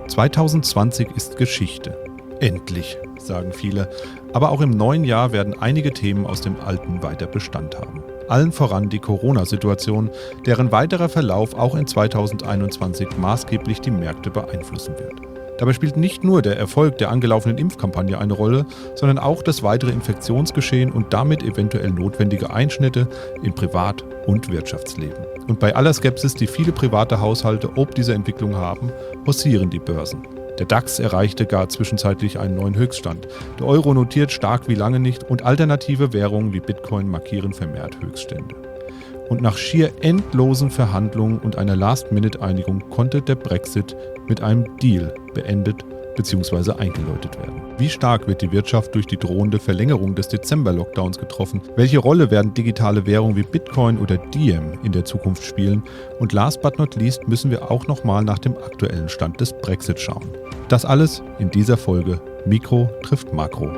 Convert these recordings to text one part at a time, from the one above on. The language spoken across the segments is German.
2020 ist Geschichte. Endlich, sagen viele. Aber auch im neuen Jahr werden einige Themen aus dem alten weiter Bestand haben. Allen voran die Corona-Situation, deren weiterer Verlauf auch in 2021 maßgeblich die Märkte beeinflussen wird. Dabei spielt nicht nur der Erfolg der angelaufenen Impfkampagne eine Rolle, sondern auch das weitere Infektionsgeschehen und damit eventuell notwendige Einschnitte im Privat- und Wirtschaftsleben. Und bei aller Skepsis, die viele private Haushalte ob dieser Entwicklung haben, hausieren die Börsen. Der DAX erreichte gar zwischenzeitlich einen neuen Höchststand. Der Euro notiert stark wie lange nicht und alternative Währungen wie Bitcoin markieren vermehrt Höchststände. Und nach schier endlosen Verhandlungen und einer Last-Minute-Einigung konnte der Brexit mit einem Deal beendet bzw. eingeläutet werden. Wie stark wird die Wirtschaft durch die drohende Verlängerung des Dezember-Lockdowns getroffen? Welche Rolle werden digitale Währungen wie Bitcoin oder Diem in der Zukunft spielen? Und last but not least müssen wir auch nochmal nach dem aktuellen Stand des Brexit schauen. Das alles in dieser Folge Mikro trifft Makro.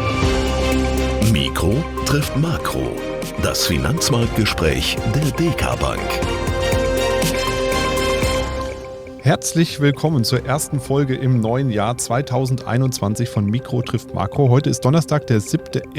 Mikro trifft Makro. Das Finanzmarktgespräch der DK Bank. Herzlich willkommen zur ersten Folge im neuen Jahr 2021 von Mikro trifft Makro. Heute ist Donnerstag, der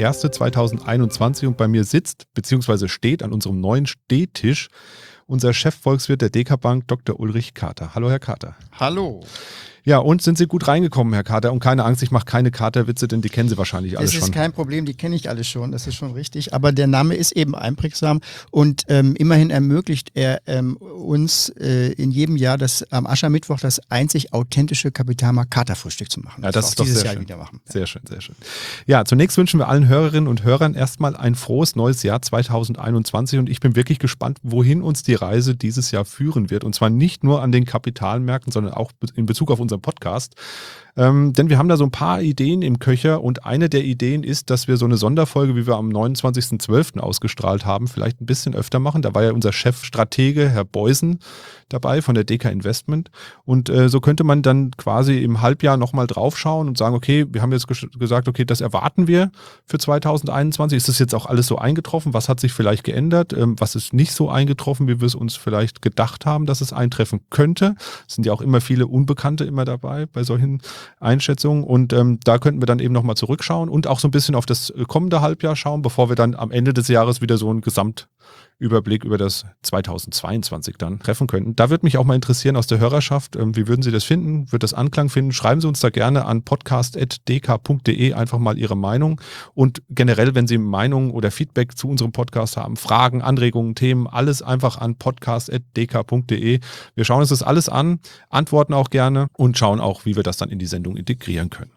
7.1.2021 und bei mir sitzt bzw. steht an unserem neuen Stehtisch unser Chefvolkswirt der DK Bank, Dr. Ulrich Kater. Hallo, Herr Kater. Hallo. Ja, und sind Sie gut reingekommen, Herr Kater? Und keine Angst, ich mache keine Katerwitze, denn die kennen Sie wahrscheinlich alle schon. Das ist kein Problem, die kenne ich alle schon, das ist schon richtig. Aber der Name ist eben einprägsam und immerhin ermöglicht er uns in jedem Jahr am Aschermittwoch das einzig authentische Kapitalmarkt-Katerfrühstück zu machen. Ja, das ist doch dieses sehr Jahr schön. wieder machen. Sehr schön, sehr schön. Ja, zunächst wünschen wir allen Hörerinnen und Hörern erstmal ein frohes neues Jahr 2021 und ich bin wirklich gespannt, wohin uns die Reise dieses Jahr führen wird. Und zwar nicht nur an den Kapitalmärkten, sondern auch in Bezug auf unseren Podcast. Denn wir haben da so ein paar Ideen im Köcher und eine der Ideen ist, dass wir so eine Sonderfolge, wie wir am 29.12. ausgestrahlt haben, vielleicht ein bisschen öfter machen. Da war ja unser Chefstratege, Herr Beusen, dabei von der DK Investment und so könnte man dann quasi im Halbjahr nochmal draufschauen und sagen, okay, wir haben jetzt gesagt, okay, das erwarten wir für 2021. Ist das jetzt auch alles so eingetroffen? Was hat sich vielleicht geändert? Was ist nicht so eingetroffen, wie wir es uns vielleicht gedacht haben, dass es eintreffen könnte? Es sind ja auch immer viele Unbekannte immer dabei bei solchen Einschätzungen und da könnten wir dann eben nochmal zurückschauen und auch so ein bisschen auf das kommende Halbjahr schauen, bevor wir dann am Ende des Jahres wieder so einen Gesamtüberblick über das 2022 dann treffen könnten. Da würde mich auch mal interessieren aus der Hörerschaft, wie würden Sie das finden? Wird das Anklang finden? Schreiben Sie uns da gerne an podcast.dk.de einfach mal Ihre Meinung und generell, wenn Sie Meinungen oder Feedback zu unserem Podcast haben, Fragen, Anregungen, Themen, alles einfach an podcast.dk.de. Wir schauen uns das alles an, antworten auch gerne und schauen auch, wie wir das dann in die Sendung integrieren können.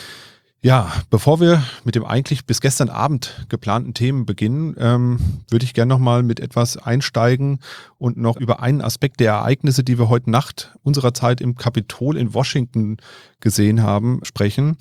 Ja, bevor wir mit dem eigentlich bis gestern Abend geplanten Themen beginnen, würde ich gerne nochmal mit etwas einsteigen und noch über einen Aspekt der Ereignisse, die wir heute Nacht unserer Zeit im Kapitol in Washington gesehen haben, sprechen.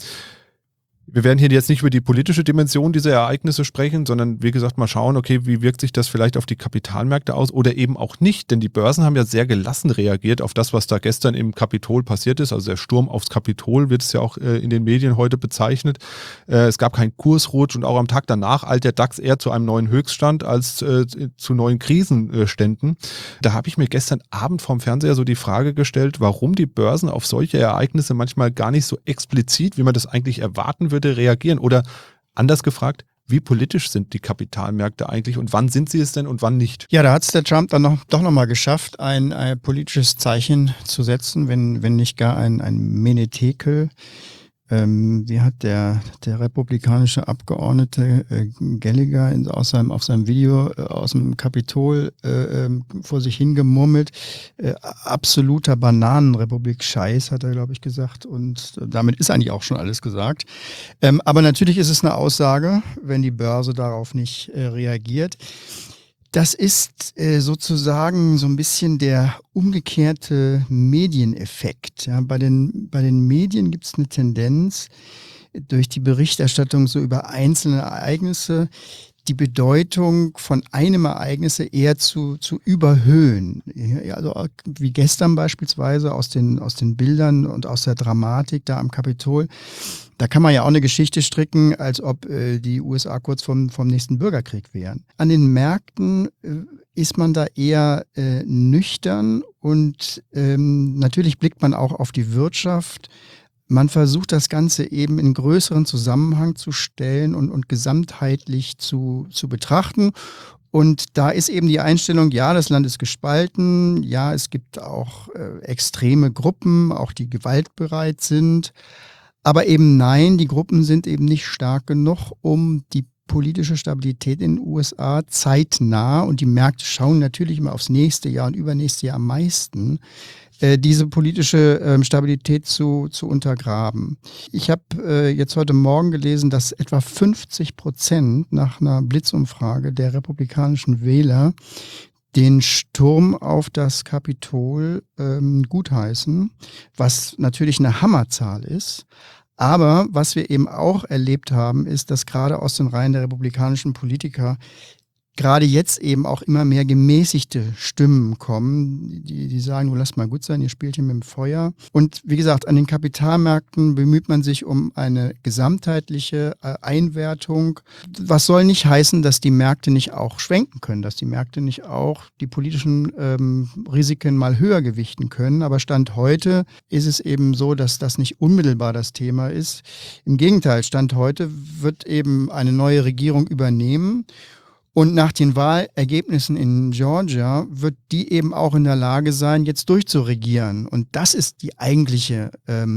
Wir werden hier jetzt nicht über die politische Dimension dieser Ereignisse sprechen, sondern wie gesagt mal schauen, okay, wie wirkt sich das vielleicht auf die Kapitalmärkte aus oder eben auch nicht, denn die Börsen haben ja sehr gelassen reagiert auf das, was da gestern im Kapitol passiert ist, also der Sturm aufs Kapitol wird es ja auch in den Medien heute bezeichnet. Es gab keinen Kursrutsch und auch am Tag danach eilt der DAX eher zu einem neuen Höchststand als zu neuen Krisenständen. Da habe ich mir gestern Abend vorm Fernseher so die Frage gestellt, warum die Börsen auf solche Ereignisse manchmal gar nicht so explizit, wie man das eigentlich erwarten würde, reagieren oder anders gefragt, wie politisch sind die Kapitalmärkte eigentlich und wann sind sie es denn und wann nicht? Ja, da hat es der Trump dann doch nochmal geschafft, ein politisches Zeichen zu setzen, wenn nicht gar ein Menetekel. Wie hat der republikanische Abgeordnete Gallagher auf seinem Video aus dem Kapitol vor sich hingemurmelt. Absoluter Bananenrepublik-Scheiß, hat er, glaube ich, gesagt. Und damit ist eigentlich auch schon alles gesagt. Aber natürlich ist es eine Aussage, wenn die Börse darauf nicht reagiert. Das ist sozusagen so ein bisschen der umgekehrte Medieneffekt. Ja, bei den Medien gibt es eine Tendenz, durch die Berichterstattung so über einzelne Ereignisse die Bedeutung von einem Ereignis eher zu überhöhen. Ja, also wie gestern beispielsweise aus den Bildern und aus der Dramatik da am Kapitol. Da kann man ja auch eine Geschichte stricken, als ob die USA kurz vom nächsten Bürgerkrieg wären. An den Märkten ist man da eher nüchtern und natürlich blickt man auch auf die Wirtschaft. Man versucht das Ganze eben in größeren Zusammenhang zu stellen und gesamtheitlich zu betrachten. Und da ist eben die Einstellung, ja, das Land ist gespalten, ja, es gibt auch extreme Gruppen, auch die gewaltbereit sind. Aber eben nein, die Gruppen sind eben nicht stark genug, um die politische Stabilität in den USA zeitnah, und die Märkte schauen natürlich immer aufs nächste Jahr und übernächste Jahr am meisten, diese politische Stabilität zu untergraben. Ich habe jetzt heute Morgen gelesen, dass etwa 50% nach einer Blitzumfrage der republikanischen Wähler den Sturm auf das Kapitol gutheißen, was natürlich eine Hammerzahl ist. Aber was wir eben auch erlebt haben, ist, dass gerade aus den Reihen der republikanischen Politiker gerade jetzt eben auch immer mehr gemäßigte Stimmen kommen, die sagen, lasst mal gut sein, ihr spielt hier mit dem Feuer. Und wie gesagt, an den Kapitalmärkten bemüht man sich um eine gesamtheitliche Einwertung. Was soll nicht heißen, dass die Märkte nicht auch schwenken können, dass die Märkte nicht auch die politischen Risiken mal höher gewichten können. Aber Stand heute ist es eben so, dass das nicht unmittelbar das Thema ist. Im Gegenteil, Stand heute wird eben eine neue Regierung übernehmen. Und nach den Wahlergebnissen in Georgia wird die eben auch in der Lage sein, jetzt durchzuregieren. Und das ist die eigentliche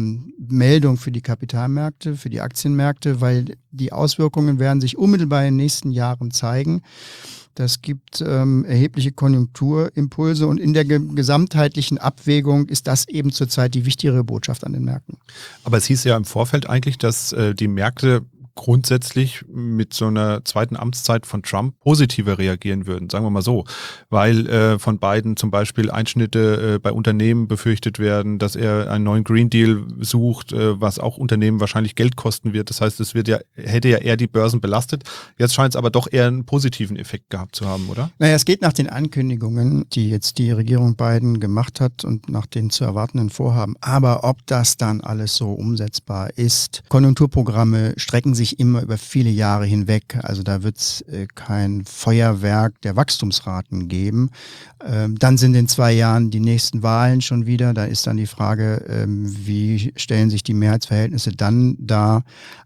Meldung für die Kapitalmärkte, für die Aktienmärkte, weil die Auswirkungen werden sich unmittelbar in den nächsten Jahren zeigen. Das gibt erhebliche Konjunkturimpulse, und in der gesamtheitlichen Abwägung ist das eben zurzeit die wichtigere Botschaft an den Märkten. Aber es hieß ja im Vorfeld eigentlich, dass die Märkte grundsätzlich mit so einer zweiten Amtszeit von Trump positiver reagieren würden, sagen wir mal so, weil von Biden zum Beispiel Einschnitte bei Unternehmen befürchtet werden, dass er einen neuen Green Deal sucht, was auch Unternehmen wahrscheinlich Geld kosten wird. Das heißt, es hätte ja eher die Börsen belastet. Jetzt scheint es aber doch eher einen positiven Effekt gehabt zu haben, oder? Naja, es geht nach den Ankündigungen, die jetzt die Regierung Biden gemacht hat und nach den zu erwartenden Vorhaben. Aber ob das dann alles so umsetzbar ist, Konjunkturprogramme strecken sich immer über viele Jahre hinweg. Also da wird es kein Feuerwerk der Wachstumsraten geben. Dann sind in 2 Jahren die nächsten Wahlen schon wieder. Da ist dann die Frage, wie stellen sich die Mehrheitsverhältnisse dann dar?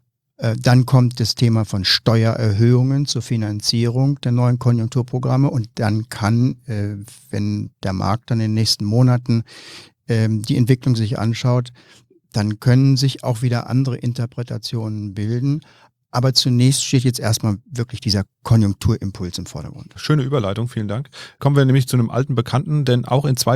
Dann kommt das Thema von Steuererhöhungen zur Finanzierung der neuen Konjunkturprogramme, und dann kann, wenn der Markt dann in den nächsten Monaten die Entwicklung sich anschaut, dann können sich auch wieder andere Interpretationen bilden. Aber zunächst steht jetzt erstmal wirklich dieser Konjunkturimpuls im Vordergrund. Schöne Überleitung, vielen Dank. Kommen wir nämlich zu einem alten Bekannten, denn auch in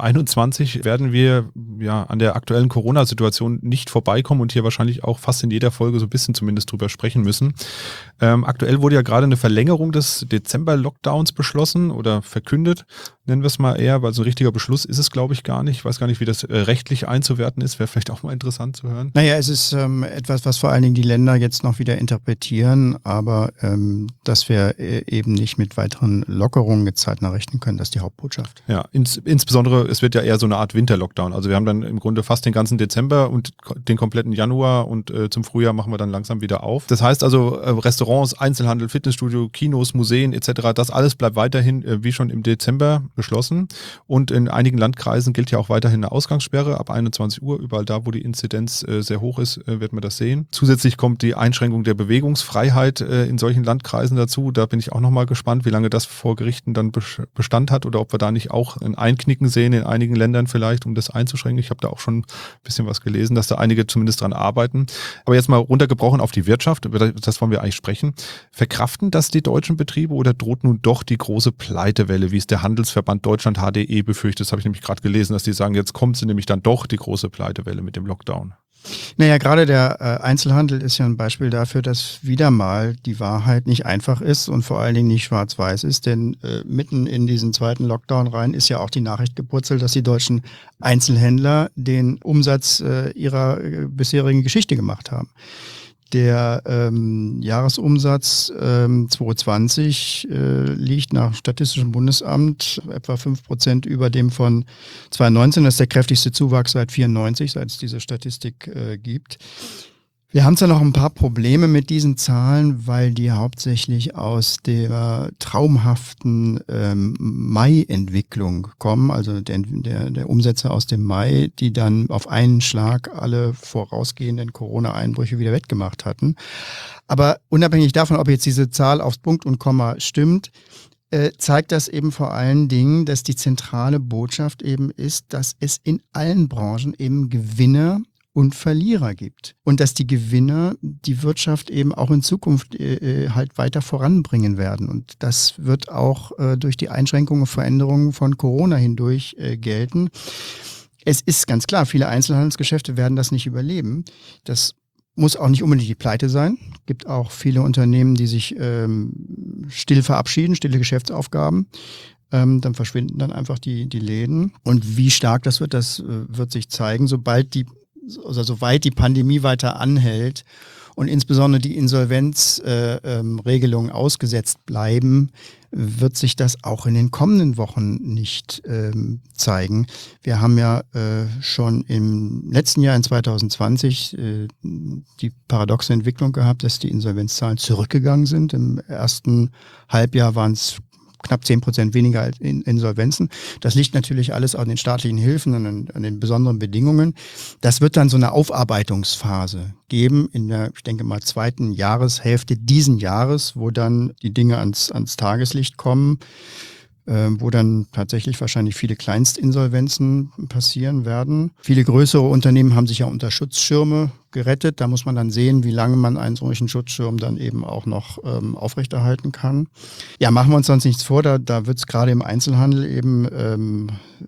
2021 werden wir ja an der aktuellen Corona-Situation nicht vorbeikommen und hier wahrscheinlich auch fast in jeder Folge so ein bisschen zumindest drüber sprechen müssen. Aktuell wurde ja gerade eine Verlängerung des Dezember-Lockdowns beschlossen oder verkündet, nennen wir es mal eher, weil so ein richtiger Beschluss ist es, glaube ich, gar nicht. Ich weiß gar nicht, wie das rechtlich einzuwerten ist. Wäre vielleicht auch mal interessant zu hören. Naja, es ist etwas, was vor allen Dingen die Länder jetzt noch wieder interpretieren, aber dass wir eben nicht mit weiteren Lockerungen jetzt zeitnah rechnen können, das ist die Hauptbotschaft. Ja, insbesondere, es wird ja eher so eine Art Winter-Lockdown. Also wir haben dann im Grunde fast den ganzen Dezember und den kompletten Januar, und zum Frühjahr machen wir dann langsam wieder auf. Das heißt also, Restaurants, Einzelhandel, Fitnessstudio, Kinos, Museen etc., das alles bleibt weiterhin wie schon im Dezember beschlossen, und in einigen Landkreisen gilt ja auch weiterhin eine Ausgangssperre ab 21 Uhr. Überall da, wo die Inzidenz sehr hoch ist, wird man das sehen. Zusätzlich kommt die Einschränkung der Bewegungsfreiheit in solchen Landkreisen dazu. Da bin ich auch nochmal gespannt, wie lange das vor Gerichten dann Bestand hat, oder ob wir da nicht auch ein Einknicken sehen in einigen Ländern vielleicht, um das einzuschränken. Ich habe da auch schon ein bisschen was gelesen, dass da einige zumindest dran arbeiten. Aber jetzt mal runtergebrochen auf die Wirtschaft, über das wollen wir eigentlich sprechen. Verkraften das die deutschen Betriebe, oder droht nun doch die große Pleitewelle, wie es der Handelsverband Deutschland HDE befürchtet? Das habe ich nämlich gerade gelesen, dass die sagen, jetzt kommt sie nämlich dann doch, die große Pleitewelle mit dem Lockdown. Naja, gerade der Einzelhandel ist ja ein Beispiel dafür, dass wieder mal die Wahrheit nicht einfach ist und vor allen Dingen nicht schwarz-weiß ist, denn mitten in diesen zweiten Lockdown rein ist ja auch die Nachricht gepurzelt, dass die deutschen Einzelhändler den Umsatz ihrer bisherigen Geschichte gemacht haben. Der Jahresumsatz 2020 liegt nach Statistischem Bundesamt etwa 5% über dem von 2019. Das ist der kräftigste Zuwachs seit 1994, seit es diese Statistik gibt. Wir haben zwar noch ein paar Probleme mit diesen Zahlen, weil die hauptsächlich aus der traumhaften Mai-Entwicklung kommen, also der Umsätze aus dem Mai, die dann auf einen Schlag alle vorausgehenden Corona-Einbrüche wieder wettgemacht hatten. Aber unabhängig davon, ob jetzt diese Zahl aufs Punkt und Komma stimmt, zeigt das eben vor allen Dingen, dass die zentrale Botschaft eben ist, dass es in allen Branchen eben Gewinner und Verlierer gibt. Und dass die Gewinner die Wirtschaft eben auch in Zukunft halt weiter voranbringen werden. Und das wird auch durch die Einschränkungen und Veränderungen von Corona hindurch gelten. Es ist ganz klar, viele Einzelhandelsgeschäfte werden das nicht überleben. Das muss auch nicht unbedingt die Pleite sein. Es gibt auch viele Unternehmen, die sich still verabschieden, stille Geschäftsaufgaben. Dann verschwinden dann einfach die Läden. Und wie stark das wird sich zeigen, soweit die Pandemie weiter anhält und insbesondere die Insolvenzregelungen ausgesetzt bleiben, wird sich das auch in den kommenden Wochen nicht zeigen. Wir haben ja schon im letzten Jahr, in 2020, die paradoxe Entwicklung gehabt, dass die Insolvenzzahlen zurückgegangen sind. Im ersten Halbjahr waren es knapp 10% weniger als Insolvenzen. Das liegt natürlich alles an den staatlichen Hilfen und an den besonderen Bedingungen. Das wird dann so eine Aufarbeitungsphase geben in der, ich denke mal, zweiten Jahreshälfte diesen Jahres, wo dann die Dinge ans Tageslicht kommen, wo dann tatsächlich wahrscheinlich viele Kleinstinsolvenzen passieren werden. Viele größere Unternehmen haben sich ja unter Schutzschirme gerettet. Da muss man dann sehen, wie lange man einen solchen Schutzschirm dann eben auch noch aufrechterhalten kann. Ja, machen wir uns sonst nichts vor. Da wird es gerade im Einzelhandel eben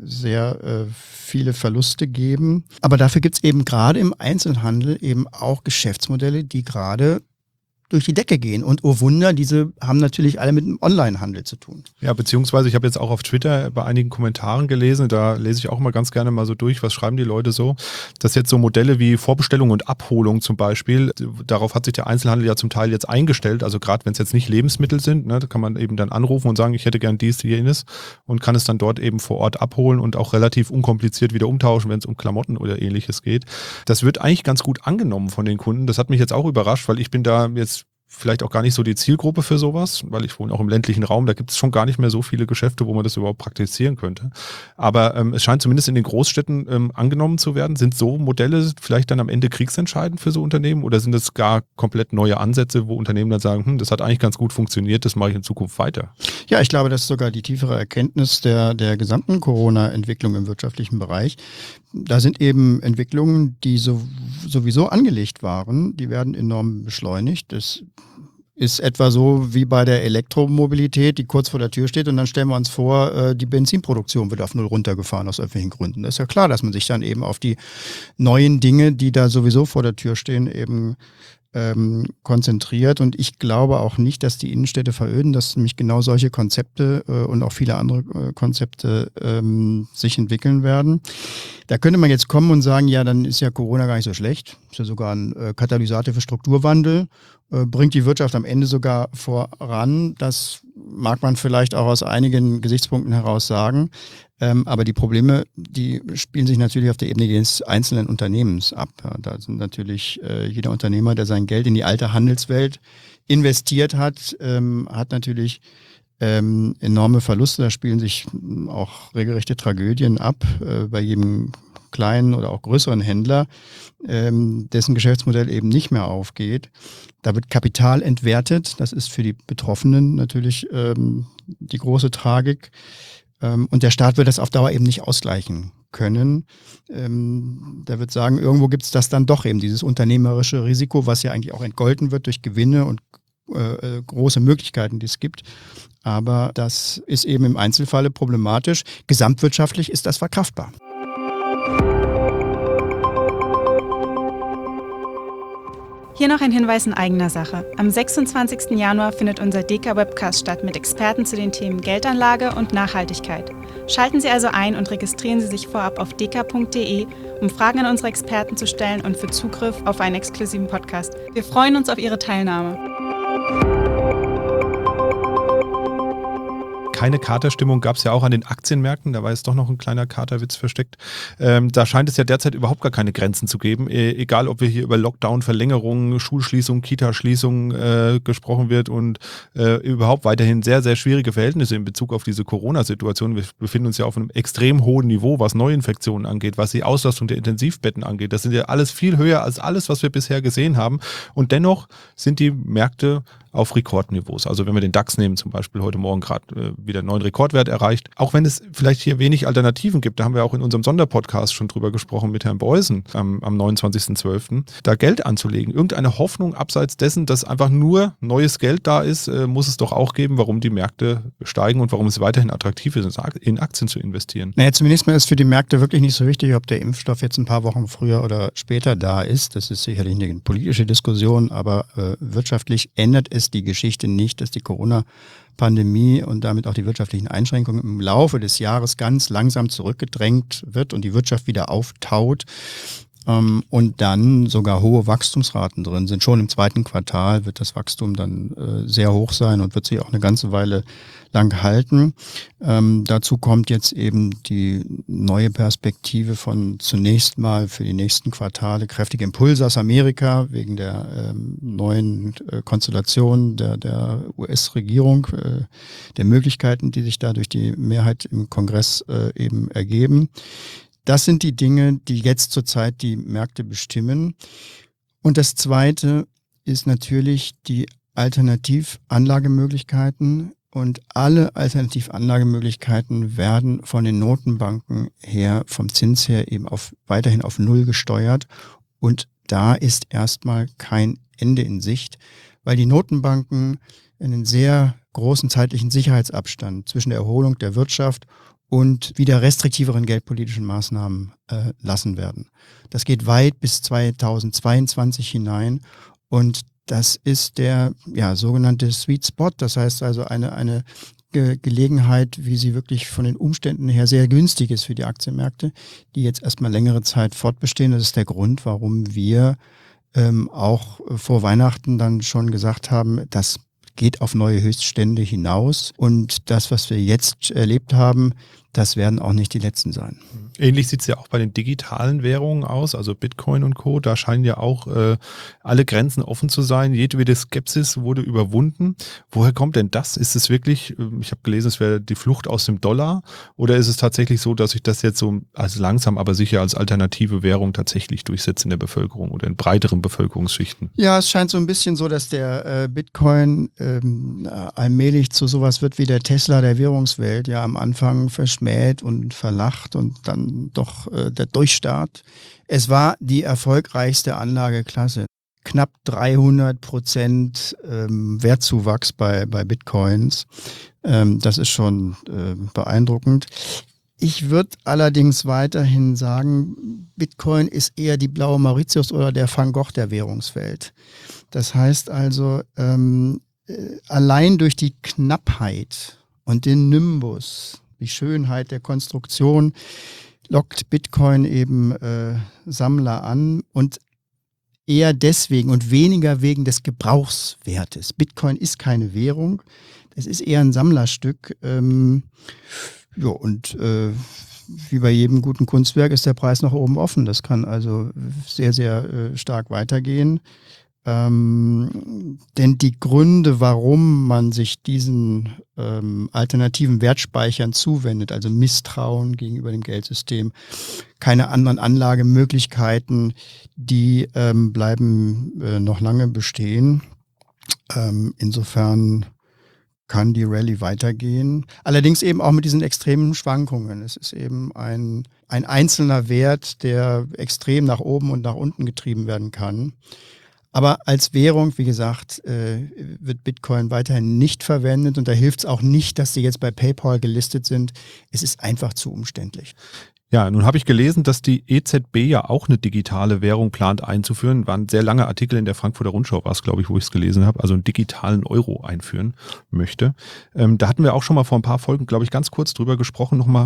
sehr viele Verluste geben. Aber dafür gibt es eben gerade im Einzelhandel eben auch Geschäftsmodelle, die gerade durch die Decke gehen. Und oh Wunder, diese haben natürlich alle mit dem Onlinehandel zu tun. Ja, beziehungsweise ich habe jetzt auch auf Twitter bei einigen Kommentaren gelesen, da lese ich auch mal ganz gerne mal so durch, was schreiben die Leute so, dass jetzt so Modelle wie Vorbestellung und Abholung zum Beispiel, darauf hat sich der Einzelhandel ja zum Teil jetzt eingestellt, also gerade wenn es jetzt nicht Lebensmittel sind, ne, da kann man eben dann anrufen und sagen, ich hätte gern dies, jenes und kann es dann dort eben vor Ort abholen und auch relativ unkompliziert wieder umtauschen, wenn es um Klamotten oder ähnliches geht. Das wird eigentlich ganz gut angenommen von den Kunden, das hat mich jetzt auch überrascht, weil ich bin da jetzt vielleicht auch gar nicht so die Zielgruppe für sowas, weil ich wohne auch im ländlichen Raum, da gibt es schon gar nicht mehr so viele Geschäfte, wo man das überhaupt praktizieren könnte. Aber es scheint zumindest in den Großstädten angenommen zu werden. Sind so Modelle vielleicht dann am Ende kriegsentscheidend für so Unternehmen oder sind es gar komplett neue Ansätze, wo Unternehmen dann sagen, das hat eigentlich ganz gut funktioniert, das mache ich in Zukunft weiter? Ja, ich glaube, das ist sogar die tiefere Erkenntnis der gesamten Corona-Entwicklung im wirtschaftlichen Bereich. Da sind eben Entwicklungen, die sowieso angelegt waren, die werden enorm beschleunigt. Das ist etwa so wie bei der Elektromobilität, die kurz vor der Tür steht und dann stellen wir uns vor, die Benzinproduktion wird auf null runtergefahren aus irgendwelchen Gründen. Das ist ja klar, dass man sich dann eben auf die neuen Dinge, die da sowieso vor der Tür stehen, eben konzentriert. Und ich glaube auch nicht, dass die Innenstädte veröden, dass nämlich genau solche Konzepte und auch viele andere Konzepte sich entwickeln werden. Da könnte man jetzt kommen und sagen, ja, dann ist ja Corona gar nicht so schlecht. Ist ja sogar ein Katalysator für Strukturwandel, bringt die Wirtschaft am Ende sogar voran. Das mag man vielleicht auch aus einigen Gesichtspunkten heraus sagen. Aber die Probleme, die spielen sich natürlich auf der Ebene des einzelnen Unternehmens ab. Da sind natürlich jeder Unternehmer, der sein Geld in die alte Handelswelt investiert hat, hat natürlich enorme Verluste. Da spielen sich auch regelrechte Tragödien ab bei jedem kleinen oder auch größeren Händler, dessen Geschäftsmodell eben nicht mehr aufgeht. Da wird Kapital entwertet. Das ist für die Betroffenen natürlich die große Tragik. Und der Staat wird das auf Dauer eben nicht ausgleichen können. Der wird sagen, irgendwo gibt es das dann doch eben, dieses unternehmerische Risiko, was ja eigentlich auch entgolten wird durch Gewinne und große Möglichkeiten, die es gibt. Aber das ist eben im Einzelfalle problematisch. Gesamtwirtschaftlich ist das verkraftbar. Hier noch ein Hinweis in eigener Sache. Am 26. Januar findet unser Deka-Webcast statt mit Experten zu den Themen Geldanlage und Nachhaltigkeit. Schalten Sie also ein und registrieren Sie sich vorab auf deka.de, um Fragen an unsere Experten zu stellen und für Zugriff auf einen exklusiven Podcast. Wir freuen uns auf Ihre Teilnahme. keine Katerstimmung gab es ja auch an den Aktienmärkten, da war jetzt doch noch ein kleiner Katerwitz versteckt. Da scheint es ja derzeit überhaupt gar keine Grenzen zu geben, egal ob wir hier über Lockdown-Verlängerungen, Schulschließungen, Kita-Schließungen gesprochen wird und überhaupt weiterhin sehr, sehr schwierige Verhältnisse in Bezug auf diese Corona-Situation. Wir befinden uns ja auf einem extrem hohen Niveau, was Neuinfektionen angeht, was die Auslastung der Intensivbetten angeht. Das sind ja alles viel höher als alles, was wir bisher gesehen haben. Und dennoch sind die Märkte auf Rekordniveaus. Also wenn wir den DAX nehmen, zum Beispiel heute Morgen gerade wieder einen neuen Rekordwert erreicht. Auch wenn es vielleicht hier wenig Alternativen gibt, da haben wir auch in unserem Sonderpodcast schon drüber gesprochen mit Herrn Beusen am 29.12., da Geld anzulegen. Irgendeine Hoffnung abseits dessen, dass einfach nur neues Geld da ist, muss es doch auch geben, warum die Märkte steigen und warum es weiterhin attraktiv ist, in Aktien zu investieren. Naja, zumindest mal ist für die Märkte wirklich nicht so wichtig, ob der Impfstoff jetzt ein paar Wochen früher oder später da ist. Das ist sicherlich eine politische Diskussion, aber wirtschaftlich ändert es die Geschichte nicht, dass die Corona-Pandemie und damit auch die wirtschaftlichen Einschränkungen im Laufe des Jahres ganz langsam zurückgedrängt wird und die Wirtschaft wieder auftaut. Und dann sogar hohe Wachstumsraten drin sind. Schon im zweiten Quartal wird das Wachstum dann sehr hoch sein und wird sich auch eine ganze Weile lang halten. Dazu kommt jetzt eben die neue Perspektive von zunächst mal für die nächsten Quartale kräftige Impulse aus Amerika wegen der neuen Konstellation der US-Regierung, der Möglichkeiten, die sich da durch die Mehrheit im Kongress eben ergeben. Das sind die Dinge, die jetzt zurzeit die Märkte bestimmen. Und das Zweite ist natürlich die Alternativanlagemöglichkeiten. Und alle Alternativanlagemöglichkeiten werden von den Notenbanken her, vom Zins her eben weiterhin auf Null gesteuert. Und da ist erstmal kein Ende in Sicht, weil die Notenbanken einen sehr großen zeitlichen Sicherheitsabstand zwischen der Erholung der Wirtschaft und wieder restriktiveren geldpolitischen Maßnahmen lassen werden. Das geht weit bis 2022 hinein und das ist der sogenannte Sweet Spot. Das heißt also eine Gelegenheit, wie sie wirklich von den Umständen her sehr günstig ist für die Aktienmärkte, die jetzt erstmal längere Zeit fortbestehen. Das ist der Grund, warum wir auch vor Weihnachten dann schon gesagt haben, das geht auf neue Höchststände hinaus und das, was wir jetzt erlebt haben, das werden auch nicht die letzten sein. Ähnlich sieht es ja auch bei den digitalen Währungen aus, also Bitcoin und Co. Da scheinen ja auch alle Grenzen offen zu sein. Jedwede Skepsis wurde überwunden. Woher kommt denn das? Ist es wirklich, ich habe gelesen, es wäre die Flucht aus dem Dollar, oder ist es tatsächlich so, dass sich das jetzt so als langsam, aber sicher als alternative Währung tatsächlich durchsetzt in der Bevölkerung oder in breiteren Bevölkerungsschichten? Ja, es scheint so ein bisschen so, dass der Bitcoin allmählich zu sowas wird wie der Tesla der Währungswelt. Ja, am Anfang verschmäht und verlacht und dann doch der Durchstart. Es war die erfolgreichste Anlageklasse. Knapp 300% Wertzuwachs bei Bitcoins. Das ist schon beeindruckend. Ich würde allerdings weiterhin sagen, Bitcoin ist eher die blaue Mauritius oder der Van Gogh der Währungswelt. Das heißt also, allein durch die Knappheit und den Nimbus, die Schönheit der Konstruktion, lockt Bitcoin eben Sammler an und eher deswegen und weniger wegen des Gebrauchswertes. Bitcoin ist keine Währung, es ist eher ein Sammlerstück. Wie bei jedem guten Kunstwerk ist der Preis nach oben offen. Das kann also sehr, sehr stark weitergehen. Denn die Gründe, warum man sich diesen alternativen Wertspeichern zuwendet, also Misstrauen gegenüber dem Geldsystem, keine anderen Anlagemöglichkeiten, die bleiben noch lange bestehen. Insofern kann die Rallye weitergehen. Allerdings eben auch mit diesen extremen Schwankungen. Es ist eben ein einzelner Wert, der extrem nach oben und nach unten getrieben werden kann. Aber als Währung, wie gesagt, wird Bitcoin weiterhin nicht verwendet und da hilft es auch nicht, dass sie jetzt bei PayPal gelistet sind. Es ist einfach zu umständlich. Ja, nun habe ich gelesen, dass die EZB ja auch eine digitale Währung plant einzuführen. War ein sehr langer Artikel in der Frankfurter Rundschau, war es, glaube ich, wo ich es gelesen habe. Also einen digitalen Euro einführen möchte. Da hatten wir auch schon mal vor ein paar Folgen, glaube ich, ganz kurz drüber gesprochen. Nochmal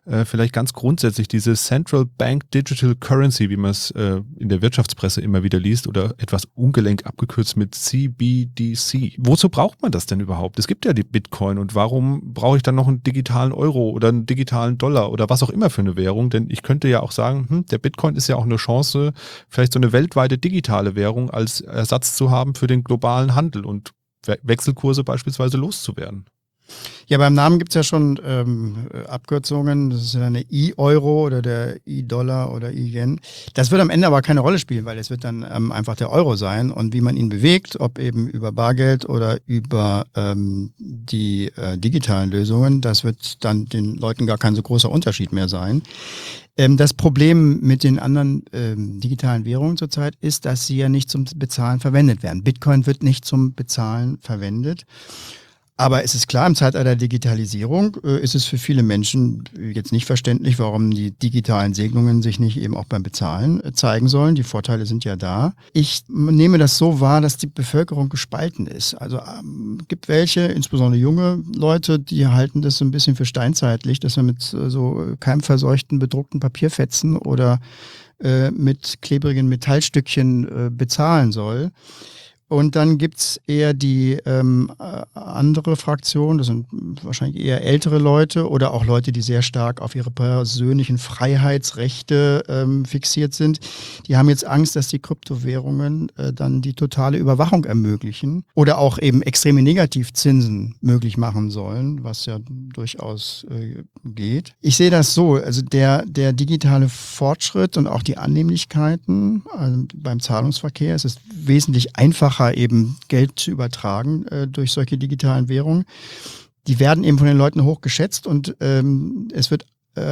vielleicht ganz grundsätzlich diese Central Bank Digital Currency, wie man es in der Wirtschaftspresse immer wieder liest oder etwas ungelenk abgekürzt mit CBDC. Wozu braucht man das denn überhaupt? Es gibt ja die Bitcoin und warum brauche ich dann noch einen digitalen Euro oder einen digitalen Dollar oder was auch immer für eine Währung? Denn ich könnte ja auch sagen, der Bitcoin ist ja auch eine Chance, vielleicht so eine weltweite digitale Währung als Ersatz zu haben für den globalen Handel und Wechselkurse beispielsweise loszuwerden. Ja, beim Namen gibt es ja schon Abkürzungen. Das ist ja eine I-Euro oder der I-Dollar oder I-Yen. Das wird am Ende aber keine Rolle spielen, weil es wird dann einfach der Euro sein. Und wie man ihn bewegt, ob eben über Bargeld oder über die digitalen Lösungen, das wird dann den Leuten gar kein so großer Unterschied mehr sein. Das Problem mit den anderen digitalen Währungen zurzeit ist, dass sie ja nicht zum Bezahlen verwendet werden. Bitcoin wird nicht zum Bezahlen verwendet. Aber es ist klar, im Zeitalter der Digitalisierung ist es für viele Menschen jetzt nicht verständlich, warum die digitalen Segnungen sich nicht eben auch beim Bezahlen zeigen sollen. Die Vorteile sind ja da. Ich nehme das so wahr, dass die Bevölkerung gespalten ist. Also gibt welche, insbesondere junge Leute, die halten das so ein bisschen für steinzeitlich, dass man mit so keimverseuchten, bedruckten Papierfetzen oder mit klebrigen Metallstückchen bezahlen soll. Und dann gibt's eher die andere Fraktion, das sind wahrscheinlich eher ältere Leute oder auch Leute, die sehr stark auf ihre persönlichen Freiheitsrechte fixiert sind. Die haben jetzt Angst, dass die Kryptowährungen dann die totale Überwachung ermöglichen oder auch eben extreme Negativzinsen möglich machen sollen, was ja durchaus geht. Ich sehe das so, also der digitale Fortschritt und auch die Annehmlichkeiten beim Zahlungsverkehr, es ist wesentlich einfacher, eben Geld zu übertragen durch solche digitalen Währungen. Die werden eben von den Leuten hoch geschätzt und es wird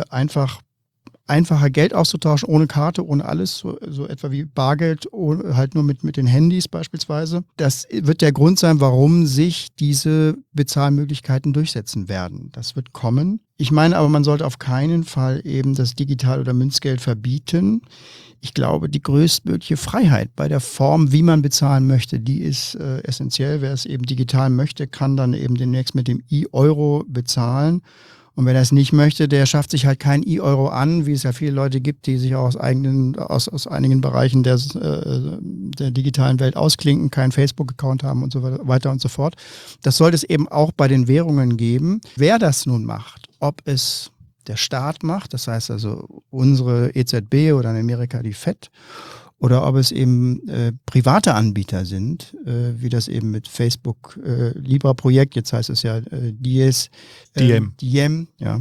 einfacher Geld auszutauschen, ohne Karte, ohne alles, so etwa wie Bargeld, halt nur mit den Handys beispielsweise. Das wird der Grund sein, warum sich diese Bezahlmöglichkeiten durchsetzen werden. Das wird kommen. Ich meine aber, man sollte auf keinen Fall eben das Digital- oder Münzgeld verbieten. Ich glaube, die größtmögliche Freiheit bei der Form, wie man bezahlen möchte, die ist essentiell. Wer es eben digital möchte, kann dann eben demnächst mit dem E-Euro bezahlen. Und wer das nicht möchte, der schafft sich halt kein E-Euro an, wie es ja viele Leute gibt, die sich auch aus einigen Bereichen der digitalen Welt ausklinken, keinen Facebook-Account haben und so weiter und so fort. Das sollte es eben auch bei den Währungen geben. Wer das nun macht, ob es der Staat macht, das heißt also unsere EZB oder in Amerika die FED, oder ob es eben private Anbieter sind, wie das eben mit Facebook Libra-Projekt, jetzt heißt es ja Diem, ja.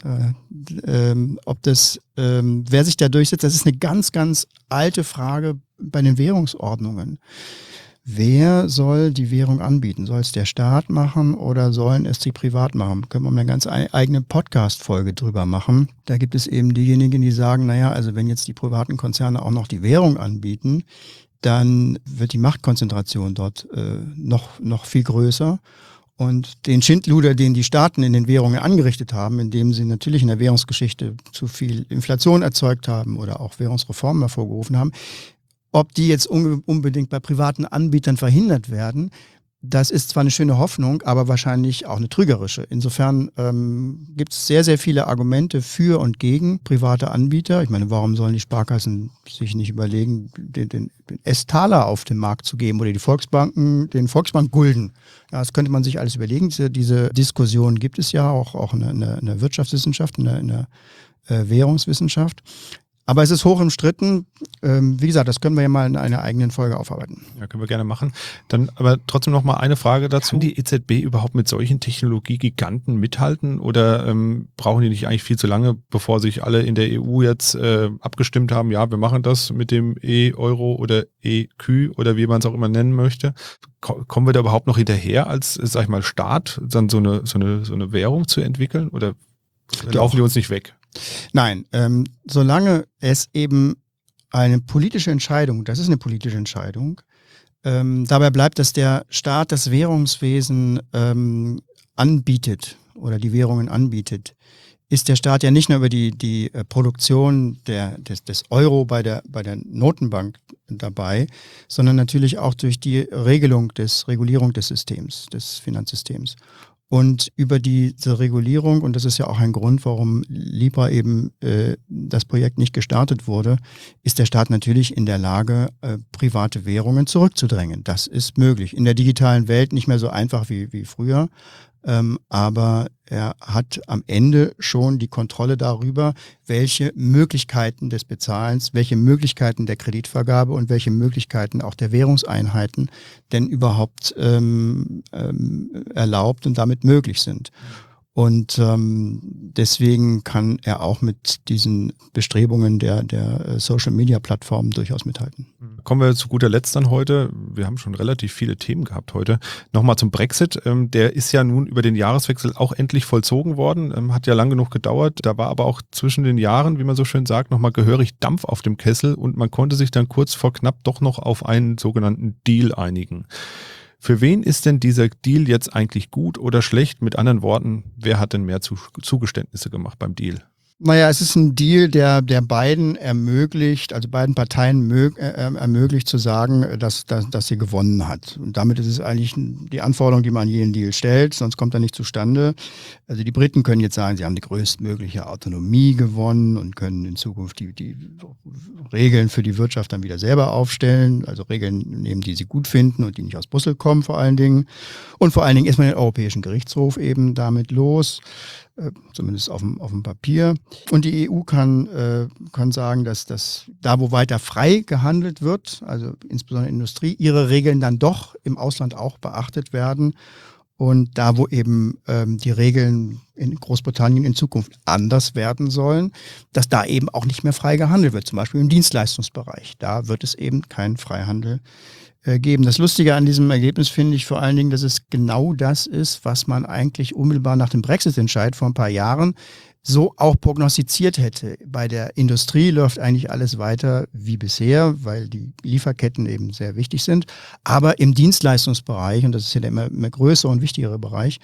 Ob das, wer sich da durchsetzt, das ist eine ganz, ganz alte Frage bei den Währungsordnungen. Wer soll die Währung anbieten? Soll es der Staat machen oder sollen es die privat machen? Können wir eine ganz eigene Podcast-Folge drüber machen. Da gibt es eben diejenigen, die sagen, naja, also wenn jetzt die privaten Konzerne auch noch die Währung anbieten, dann wird die Machtkonzentration dort noch viel größer. Und den Schindluder, den die Staaten in den Währungen angerichtet haben, indem sie natürlich in der Währungsgeschichte zu viel Inflation erzeugt haben oder auch Währungsreformen hervorgerufen haben, ob die jetzt unbedingt bei privaten Anbietern verhindert werden, das ist zwar eine schöne Hoffnung, aber wahrscheinlich auch eine trügerische. Insofern gibt es sehr, sehr viele Argumente für und gegen private Anbieter. Ich meine, warum sollen die Sparkassen sich nicht überlegen, den S-Taler auf den Markt zu geben oder die Volksbanken, den Volksbankgulden? Ja, das könnte man sich alles überlegen. Diese Diskussion gibt es ja auch in der Wirtschaftswissenschaft, in der Währungswissenschaft. Aber es ist hoch umstritten. Wie gesagt, das können wir ja mal in einer eigenen Folge aufarbeiten. Ja, können wir gerne machen. Dann aber trotzdem noch mal eine Frage dazu. Kann die EZB überhaupt mit solchen Technologiegiganten mithalten oder brauchen die nicht eigentlich viel zu lange, bevor sich alle in der EU jetzt abgestimmt haben, ja, wir machen das mit dem E-Euro oder EQ oder wie man es auch immer nennen möchte? Kommen wir da überhaupt noch hinterher als, sag ich mal, Staat, dann so eine Währung zu entwickeln oder laufen die uns nicht weg? Nein, solange es eben eine politische Entscheidung, das ist eine politische Entscheidung, dabei bleibt, dass der Staat das Währungswesen anbietet oder die Währungen anbietet, ist der Staat ja nicht nur über die Produktion des Euro bei der Notenbank dabei, sondern natürlich auch durch die Regulierung des Systems, des Finanzsystems. Und über diese Regulierung, und das ist ja auch ein Grund, warum Libra eben das Projekt nicht gestartet wurde, ist der Staat natürlich in der Lage, private Währungen zurückzudrängen. Das ist möglich. In der digitalen Welt nicht mehr so einfach wie früher. Aber er hat am Ende schon die Kontrolle darüber, welche Möglichkeiten des Bezahlens, welche Möglichkeiten der Kreditvergabe und welche Möglichkeiten auch der Währungseinheiten denn überhaupt erlaubt und damit möglich sind. Und deswegen kann er auch mit diesen Bestrebungen der Social-Media-Plattformen durchaus mithalten. Kommen wir zu guter Letzt dann heute. Wir haben schon relativ viele Themen gehabt heute. Nochmal zum Brexit. Der ist ja nun über den Jahreswechsel auch endlich vollzogen worden. Hat ja lang genug gedauert. Da war aber auch zwischen den Jahren, wie man so schön sagt, nochmal gehörig Dampf auf dem Kessel und man konnte sich dann kurz vor knapp doch noch auf einen sogenannten Deal einigen. Für wen ist denn dieser Deal jetzt eigentlich gut oder schlecht? Mit anderen Worten, wer hat denn mehr Zugeständnisse gemacht beim Deal? Naja, es ist ein Deal, der beiden ermöglicht, also beiden Parteien ermöglicht zu sagen, dass sie gewonnen hat. Und damit ist es eigentlich die Anforderung, die man an jeden Deal stellt, sonst kommt er nicht zustande. Also die Briten können jetzt sagen, sie haben die größtmögliche Autonomie gewonnen und können in Zukunft die Regeln für die Wirtschaft dann wieder selber aufstellen, also Regeln nehmen, die sie gut finden und die nicht aus Brüssel kommen vor allen Dingen. Und vor allen Dingen ist man den Europäischen Gerichtshof eben damit los. Zumindest auf dem Papier. Und die EU kann sagen, dass da, wo weiter frei gehandelt wird, also insbesondere Industrie, ihre Regeln dann doch im Ausland auch beachtet werden. Und da, wo eben die Regeln in Großbritannien in Zukunft anders werden sollen, dass da eben auch nicht mehr frei gehandelt wird, zum Beispiel im Dienstleistungsbereich. Da wird es eben keinen Freihandel geben. Das Lustige an diesem Ergebnis finde ich vor allen Dingen, dass es genau das ist, was man eigentlich unmittelbar nach dem Brexit-Entscheid vor ein paar Jahren so auch prognostiziert hätte. Bei der Industrie läuft eigentlich alles weiter wie bisher, weil die Lieferketten eben sehr wichtig sind. Aber im Dienstleistungsbereich, und das ist ja der immer größere und wichtigere Bereich,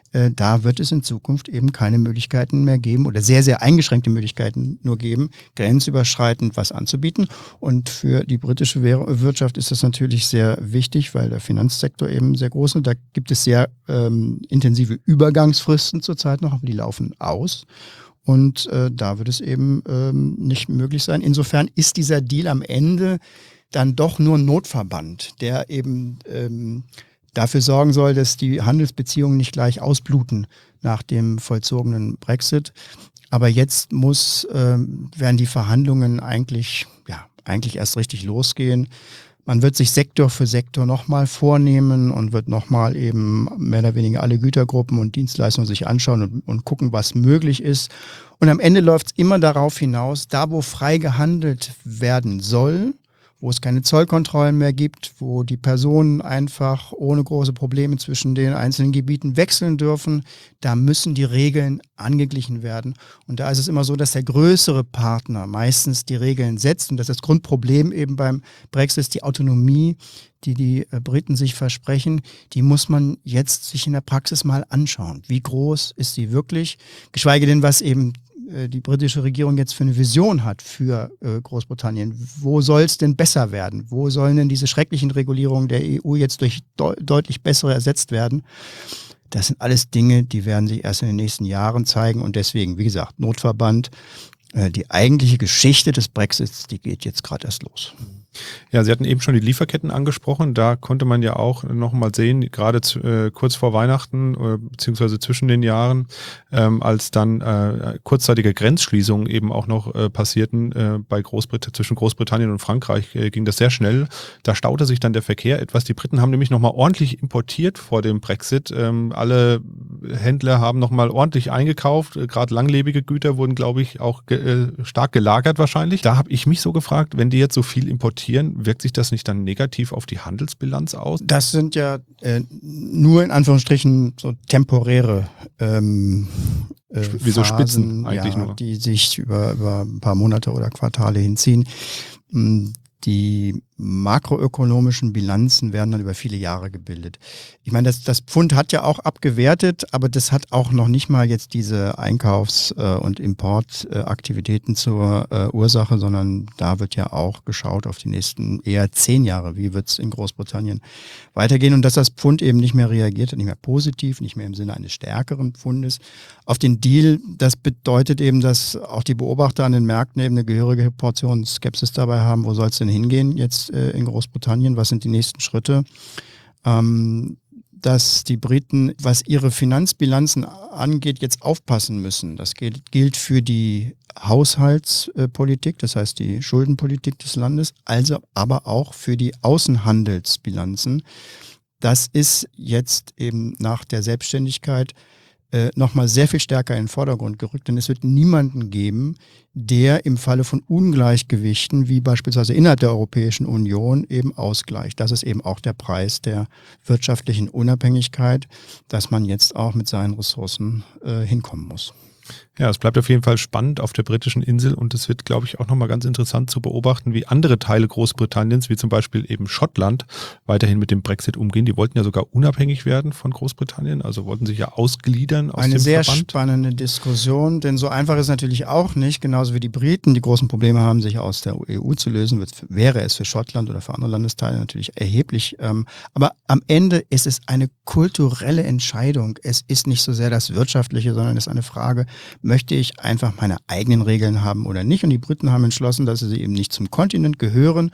da wird es in Zukunft eben keine Möglichkeiten mehr geben oder sehr, sehr eingeschränkte Möglichkeiten nur geben, grenzüberschreitend was anzubieten. Und für die britische Wirtschaft ist das natürlich sehr wichtig, weil der Finanzsektor eben sehr groß ist. Und da gibt es sehr intensive Übergangsfristen zurzeit noch, aber die laufen aus. Und da wird es eben nicht möglich sein. Insofern ist dieser Deal am Ende dann doch nur ein Notverband, der eben dafür sorgen soll, dass die Handelsbeziehungen nicht gleich ausbluten nach dem vollzogenen Brexit. Aber jetzt werden die Verhandlungen eigentlich erst richtig losgehen. Man wird sich Sektor für Sektor nochmal vornehmen und wird nochmal eben mehr oder weniger alle Gütergruppen und Dienstleistungen sich anschauen und gucken, was möglich ist. Und am Ende läuft es immer darauf hinaus, da wo frei gehandelt werden soll, wo es keine Zollkontrollen mehr gibt, wo die Personen einfach ohne große Probleme zwischen den einzelnen Gebieten wechseln dürfen, da müssen die Regeln angeglichen werden. Und da ist es immer so, dass der größere Partner meistens die Regeln setzt. Und das ist das Grundproblem eben beim Brexit, ist die Autonomie, die Briten sich versprechen, die muss man jetzt sich in der Praxis mal anschauen. Wie groß ist sie wirklich? Geschweige denn, was eben die britische Regierung jetzt für eine Vision hat für Großbritannien. Wo soll es denn besser werden? Wo sollen denn diese schrecklichen Regulierungen der EU jetzt durch deutlich bessere ersetzt werden? Das sind alles Dinge, die werden sich erst in den nächsten Jahren zeigen und deswegen, wie gesagt, Notverband. Die eigentliche Geschichte des Brexits, die geht jetzt gerade erst los. Ja, Sie hatten eben schon die Lieferketten angesprochen. Da konnte man ja auch noch mal sehen, gerade kurz vor Weihnachten beziehungsweise zwischen den Jahren, als dann kurzzeitige Grenzschließungen eben auch noch passierten zwischen Großbritannien und Frankreich, ging das sehr schnell. Da staute sich dann der Verkehr etwas. Die Briten haben nämlich noch mal ordentlich importiert vor dem Brexit. Alle Händler haben noch mal ordentlich eingekauft. Gerade langlebige Güter wurden, glaube ich, auch stark gelagert wahrscheinlich. Da habe ich mich so gefragt, wenn die jetzt so viel importieren, wirkt sich das nicht dann negativ auf die Handelsbilanz aus? Das sind ja nur in Anführungsstrichen so temporäre wie so Spitzen eigentlich die sich über ein paar Monate oder Quartale hinziehen. Die makroökonomischen Bilanzen werden dann über viele Jahre gebildet. Ich meine, das Pfund hat ja auch abgewertet, aber das hat auch noch nicht mal jetzt diese Einkaufs- und Importaktivitäten zur Ursache, sondern da wird ja auch geschaut auf die nächsten eher 10 Jahre. Wie wird es in Großbritannien weitergehen? Und dass das Pfund eben nicht mehr reagiert, nicht mehr positiv, nicht mehr im Sinne eines stärkeren Pfundes auf den Deal, das bedeutet eben, dass auch die Beobachter an den Märkten eben eine gehörige Portion Skepsis dabei haben. Wo soll es denn hingehen jetzt in Großbritannien? Was sind die nächsten Schritte? Dass die Briten, was ihre Finanzbilanzen angeht, jetzt aufpassen müssen. Das gilt für die Haushaltspolitik, das heißt die Schuldenpolitik des Landes, also aber auch für die Außenhandelsbilanzen. Das ist jetzt eben nach der Selbstständigkeit nochmal sehr viel stärker in den Vordergrund gerückt, denn es wird niemanden geben, der im Falle von Ungleichgewichten, wie beispielsweise innerhalb der Europäischen Union, eben ausgleicht. Das ist eben auch der Preis der wirtschaftlichen Unabhängigkeit, dass man jetzt auch mit seinen Ressourcen hinkommen muss. Ja, es bleibt auf jeden Fall spannend auf der britischen Insel und es wird, glaube ich, auch nochmal ganz interessant zu beobachten, wie andere Teile Großbritanniens, wie zum Beispiel eben Schottland, weiterhin mit dem Brexit umgehen. Die wollten ja sogar unabhängig werden von Großbritannien, also wollten sich ja ausgliedern aus dem Verband. Eine sehr spannende Diskussion, denn so einfach ist es natürlich auch nicht, genauso wie die Briten die großen Probleme haben, sich aus der EU zu lösen, wäre es für Schottland oder für andere Landesteile natürlich erheblich. Aber am Ende ist es eine kulturelle Entscheidung. Es ist nicht so sehr das Wirtschaftliche, sondern es ist eine Frage, möchte ich einfach meine eigenen Regeln haben oder nicht? Und die Briten haben entschlossen, dass sie eben nicht zum Kontinent gehören,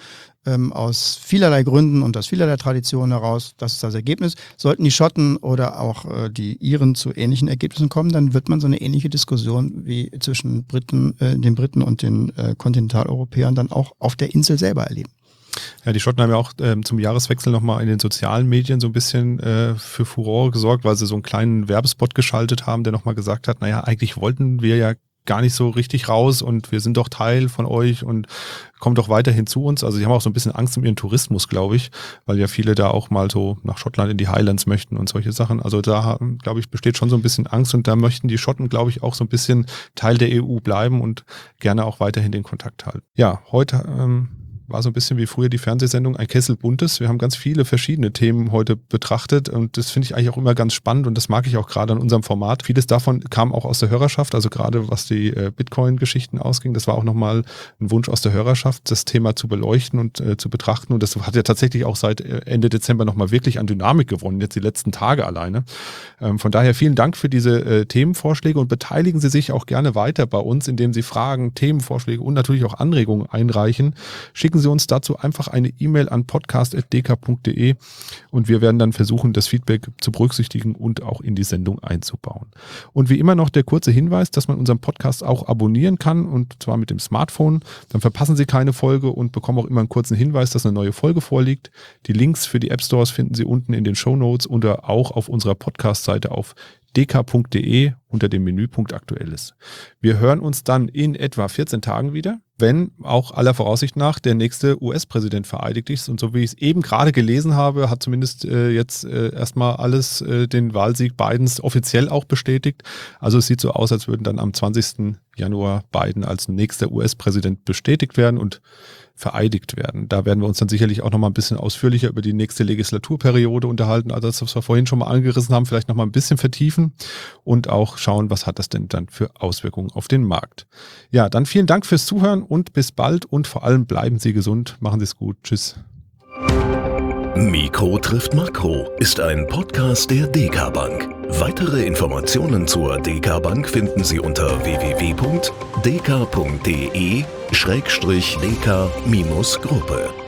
aus vielerlei Gründen und aus vielerlei Traditionen heraus. Das ist das Ergebnis. Sollten die Schotten oder auch die Iren zu ähnlichen Ergebnissen kommen, dann wird man so eine ähnliche Diskussion wie zwischen den Briten und den Kontinentaleuropäern dann auch auf der Insel selber erleben. Ja, die Schotten haben ja auch zum Jahreswechsel nochmal in den sozialen Medien so ein bisschen für Furore gesorgt, weil sie so einen kleinen Werbespot geschaltet haben, der nochmal gesagt hat, naja, eigentlich wollten wir ja gar nicht so richtig raus und wir sind doch Teil von euch und kommt doch weiterhin zu uns. Also sie haben auch so ein bisschen Angst um ihren Tourismus, glaube ich, weil ja viele da auch mal so nach Schottland in die Highlands möchten und solche Sachen. Also da, glaube ich, besteht schon so ein bisschen Angst und da möchten die Schotten, glaube ich, auch so ein bisschen Teil der EU bleiben und gerne auch weiterhin den Kontakt halten. Ja, heute war so ein bisschen wie früher die Fernsehsendung Ein Kessel Buntes. Wir haben ganz viele verschiedene Themen heute betrachtet und das finde ich eigentlich auch immer ganz spannend und das mag ich auch gerade an unserem Format. Vieles davon kam auch aus der Hörerschaft, also gerade was die Bitcoin-Geschichten ausging. Das war auch nochmal ein Wunsch aus der Hörerschaft, das Thema zu beleuchten und zu betrachten und das hat ja tatsächlich auch seit Ende Dezember nochmal wirklich an Dynamik gewonnen, jetzt die letzten Tage alleine. Von daher vielen Dank für diese Themenvorschläge und beteiligen Sie sich auch gerne weiter bei uns, indem Sie Fragen, Themenvorschläge und natürlich auch Anregungen einreichen. Schicken Sie uns dazu einfach eine E-Mail an podcast@dk.de und wir werden dann versuchen, das Feedback zu berücksichtigen und auch in die Sendung einzubauen. Und wie immer noch der kurze Hinweis, dass man unseren Podcast auch abonnieren kann und zwar mit dem Smartphone. Dann verpassen Sie keine Folge und bekommen auch immer einen kurzen Hinweis, dass eine neue Folge vorliegt. Die Links für die App Stores finden Sie unten in den Shownotes oder auch auf unserer Podcast-Seite auf dk.de unter dem Menüpunkt Aktuelles. Wir hören uns dann in etwa 14 Tagen wieder, wenn auch aller Voraussicht nach der nächste US-Präsident vereidigt ist. Und so wie ich es eben gerade gelesen habe, hat zumindest jetzt erstmal alles den Wahlsieg Bidens offiziell auch bestätigt. Also es sieht so aus, als würden dann am 20. Januar Biden als nächster US-Präsident bestätigt werden und vereidigt werden. Da werden wir uns dann sicherlich auch nochmal ein bisschen ausführlicher über die nächste Legislaturperiode unterhalten, also das, was wir vorhin schon mal angerissen haben, vielleicht nochmal ein bisschen vertiefen und auch schauen, was hat das denn dann für Auswirkungen auf den Markt. Ja, dann vielen Dank fürs Zuhören und bis bald und vor allem bleiben Sie gesund, machen Sie es gut, tschüss. Mikro trifft Makro ist ein Podcast der DK Bank. Weitere Informationen zur DK Bank finden Sie unter www.dk.de/dk-gruppe.